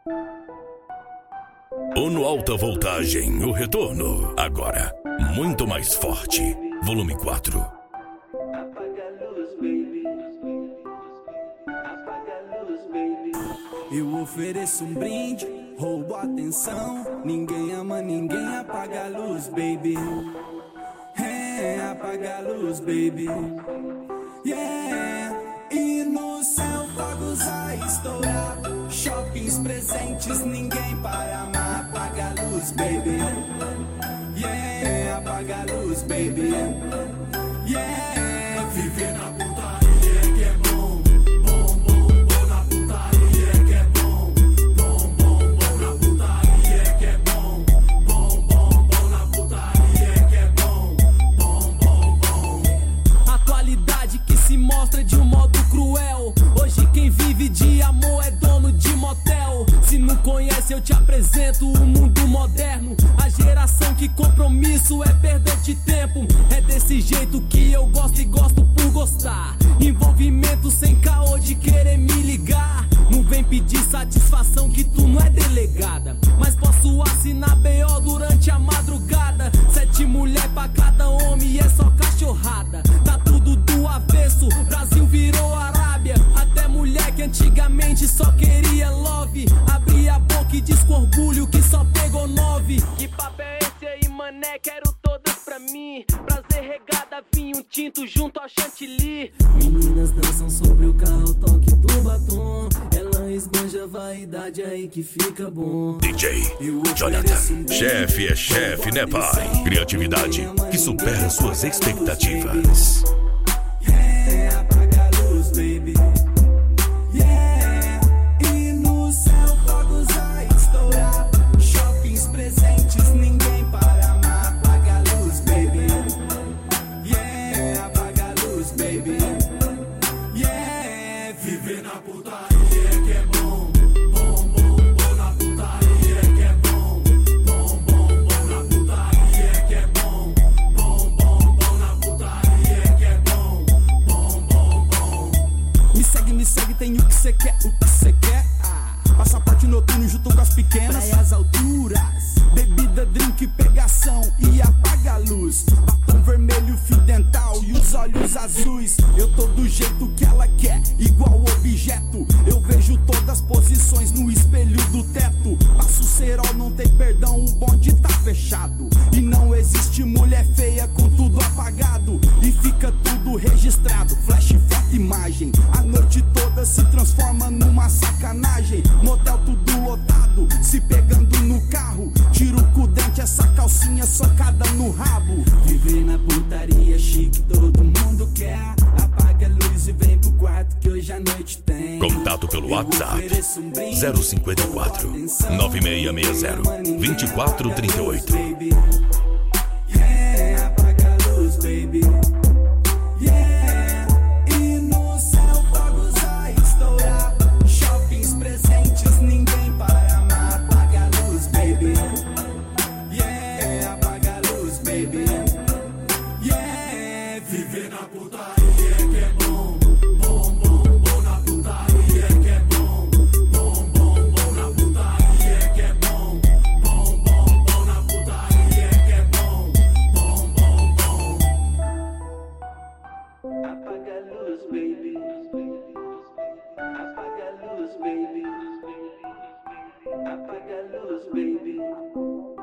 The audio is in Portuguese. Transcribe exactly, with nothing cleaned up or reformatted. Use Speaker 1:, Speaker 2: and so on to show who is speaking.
Speaker 1: O No Alta Voltagem, o retorno. Agora, muito mais forte. Volume quatro.
Speaker 2: Apaga a luz, baby. Apaga a luz, baby. Eu ofereço um brinde, roubo a atenção. Ninguém ama, ninguém apaga a luz, baby. É, apaga a luz, baby. Yeah. E no céu fogos a estourar, shoppings presentes, ninguém para amar. Apaga a luz, baby. Yeah, apaga a luz, baby. Yeah, viver na putaria que é bom. Bom, bom, bom na putaria que é bom. Bom, bom, bom na putaria que é bom. Bom, bom, bom na putaria que é bom. Bom, bom, bom. Atualidade que se mostra de um modo cruel. Hoje quem vive de amor é dono de motel. Se não conhece eu te apresento o mundo moderno. A geração que compromisso é perda de tempo. É desse jeito que eu gosto e gosto por gostar. Envolvimento sem caô de querer me ligar. Não vem pedir satisfação que tu não é delegada. Mas posso assinar B O durante a madrugada. Sete mulher pra cada homem e é só cachorrada. Tá tudo do avesso, Brasil virou Arábia. Até mulher que antigamente só queria love. Abria a boca e diz com orgulho que só pegou nove. Que papo é esse aí, mané? Quero todas pra mim. Prazer regada, vinho tinto junto ao chantilly. Meninas dançam sobre o carro, toque do batom. Ela esbanja a vaidade aí que fica bom.
Speaker 1: D J Jonathan. Chefe é chefe, né, pai? Criatividade que supera suas expectativas.
Speaker 2: Yeah, apaga a luz, baby. Yeah, e no céu fogos a estourar. Shoppings presentes, ninguém para amar. Apaga a luz, baby. Yeah, apaga a luz, baby. Yeah, viver na putaria que é bom. Bom, bom, bom na putaria que é bom. Bom, bom, bom na putaria que é bom. Bom, bom, bom na putaria que é bom. Bom, bom, bom. Me segue, me segue, tem o que cê quer, o que cê quer. Ah, passaporte noturno junto com as pequenas. Praias alturas, bebida, drink, pegação e apaga a luz. Batom vermelho, fio dental e os olhos azuis. Eu tô do jeito que ela quer, igual objeto. Eu vejo todas as posições no espelho do teto. Passo cerol, não tem perdão, o bonde tá fechado. E não existe mulher feia com tudo apagado. E fica tudo registrado, flash, foto, imagem. A noite toda se transforma numa sacanagem. Motel tudo lotado, se pegando no carro. Tiro com o dente, essa calcinha socada no rabo. Viver na putaria chique, todo mundo quer. Apaga a luz e vem pro quarto que hoje a noite tem.
Speaker 1: Contato pelo WhatsApp zero cinco quatro nove seis seis zero dois quatro três oito.
Speaker 2: Yeah, apaga a luz, baby. Yeah, e no céu fogos a estourar. Shoppings presentes, ninguém para amar. Apaga a luz, baby. Yeah, apaga a luz, baby. Yeah, viver na putaria que é bom. Bom, bom, bom na putaria que é bom. Bom, bom, bom na putaria que é bom. Bom, bom, bom na putaria que é bom. Bom, bom, bom. Apaga a luz, baby. Apaga a luz, baby. Apaga a luz, baby.